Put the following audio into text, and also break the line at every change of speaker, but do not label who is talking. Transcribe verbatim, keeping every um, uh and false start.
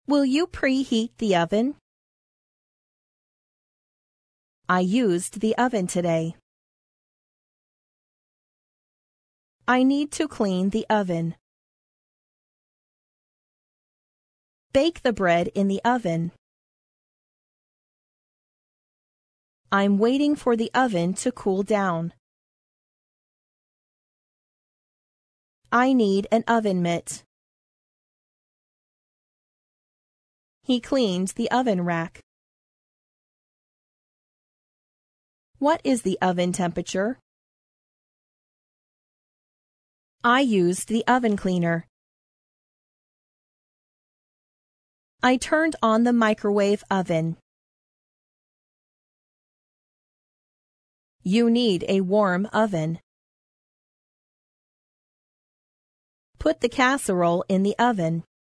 Will you preheat the oven? I used the oven today. I need to clean the oven. Bake the bread in the oven. I'm waiting for the oven to cool down. I need an oven mitt. He cleaned the oven rack. What is the oven temperature? I used the oven cleaner. I turned on the microwave oven. You need a warm oven. Put the casserole in the oven.